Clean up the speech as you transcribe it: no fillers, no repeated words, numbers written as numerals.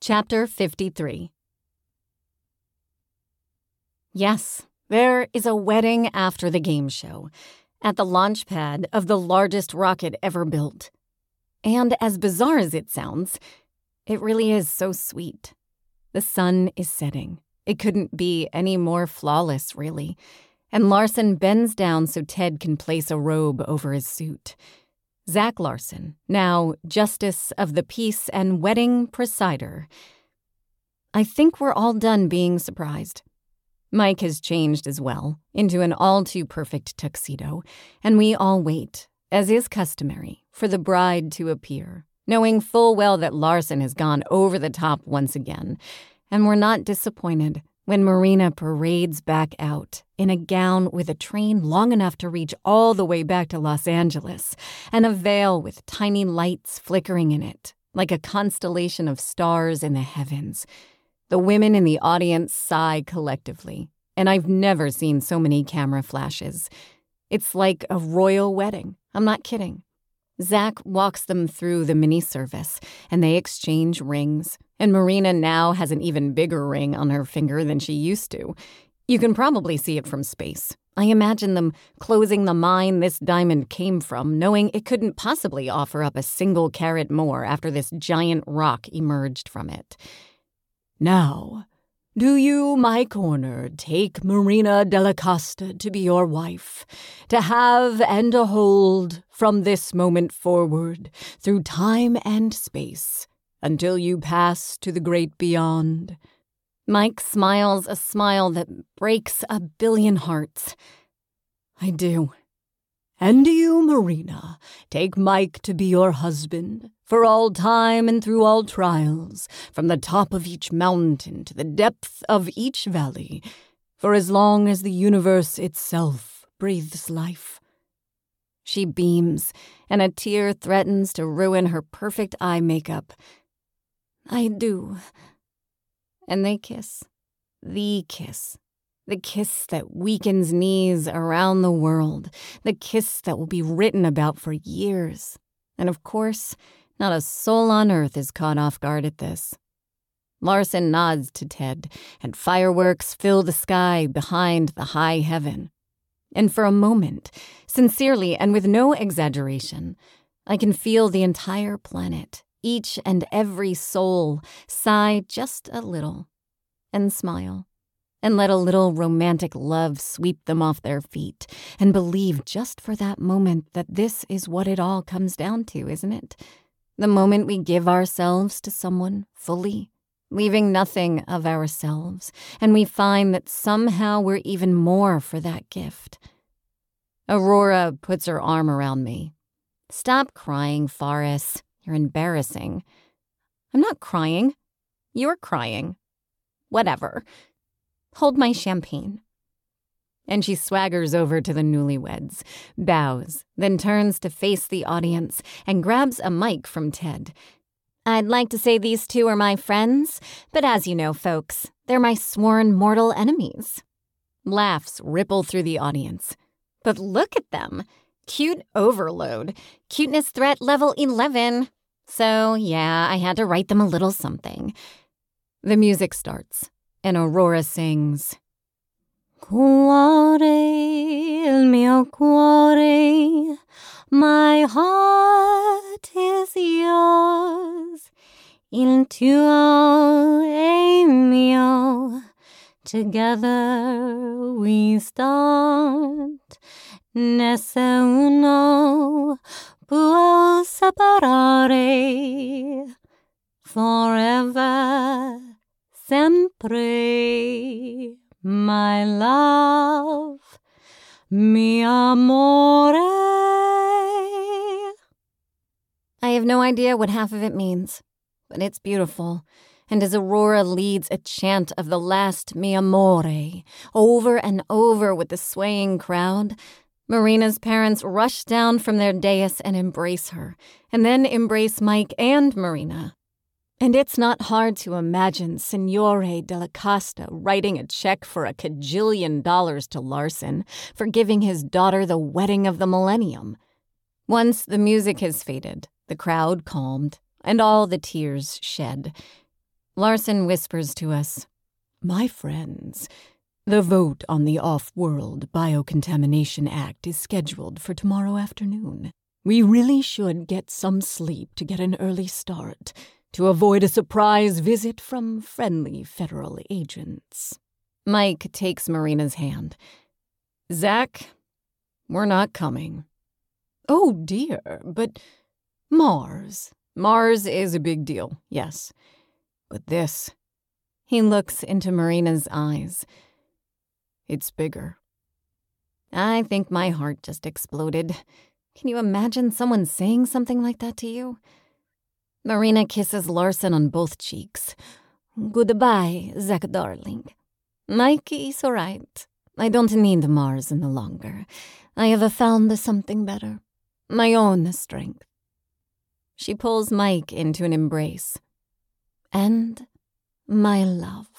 Chapter 53. Yes, there is a wedding after the game show, at the launch pad of the largest rocket ever built. And as bizarre as it sounds, it really is so sweet. The sun is setting. It couldn't be any more flawless, really. And Larson bends down so Ted can place a robe over his suit. Zach Larson, now Justice of the Peace and Wedding Presider. I think we're all done being surprised. Mike has changed as well, into an all-too-perfect tuxedo, and we all wait, as is customary, for the bride to appear, knowing full well that Larson has gone over the top once again, and we're not disappointed when Marina parades back out in a gown with a train long enough to reach all the way back to Los Angeles, and a veil with tiny lights flickering in it, like a constellation of stars in the heavens. The women in the audience sigh collectively, and I've never seen so many camera flashes. It's like a royal wedding. I'm not kidding. Zach walks them through the mini-service, and they exchange rings, and Marina now has an even bigger ring on her finger than she used to. You can probably see it from space. I imagine them closing the mine this diamond came from, knowing it couldn't possibly offer up a single carat more after this giant rock emerged from it. Now, do you, my corner, take Marina Della Costa to be your wife, to have and to hold from this moment forward, through time and space, until you pass to the great beyond? Mike smiles a smile that breaks a billion hearts. I do. And do you, Marina, take Mike to be your husband, for all time and through all trials, from the top of each mountain to the depth of each valley, for as long as the universe itself breathes life? She beams, and a tear threatens to ruin her perfect eye makeup. I do. And they kiss. The kiss. The kiss that weakens knees around the world. The kiss that will be written about for years. And of course, not a soul on earth is caught off guard at this. Larson nods to Ted, and fireworks fill the sky behind the high heaven. And for a moment, sincerely and with no exaggeration, I can feel the entire planet, each and every soul, sigh just a little and smile. And let a little romantic love sweep them off their feet, and believe just for that moment that this is what it all comes down to, isn't it? The moment we give ourselves to someone fully, leaving nothing of ourselves, and we find that somehow we're even more for that gift. Aurora puts her arm around me. Stop crying, Forrest. You're embarrassing. I'm not crying. You're crying. Whatever. Hold my champagne. And she swaggers over to the newlyweds, bows, then turns to face the audience and grabs a mic from Ted. I'd like to say these two are my friends, but as you know, folks, they're my sworn mortal enemies. Laughs ripple through the audience. But look at them. Cute overload. Cuteness threat level 11. So, yeah, I had to write them a little something. The music starts. And Aurora sings, Cuore, il mio cuore, my heart is yours, il tuo è mio, together we start, nessuno può separare, forever. Sempre, my love, mi amore. I have no idea what half of it means, but it's beautiful. And as Aurora leads a chant of the last mi amore over and over with the swaying crowd, Marina's parents rush down from their dais and embrace her, and then embrace Mike and Marina. And it's not hard to imagine Signore Della Costa writing a check for $1 kajillion to Larson for giving his daughter the wedding of the millennium. Once the music has faded, the crowd calmed, and all the tears shed. Larson whispers to us, My friends, the vote on the Off-World Biocontamination Act is scheduled for tomorrow afternoon. We really should get some sleep to get an early start, to avoid a surprise visit from friendly federal agents. Mike takes Marina's hand. Zach, we're not coming. Oh dear, but Mars. Mars is a big deal, yes. But this, he looks into Marina's eyes. It's bigger. I think my heart just exploded. Can you imagine someone saying something like that to you? Marina kisses Larson on both cheeks. Goodbye, Zach darling. Mike is all right. I don't need Mars any longer. I have found something better. My own strength. She pulls Mike into an embrace. And my love.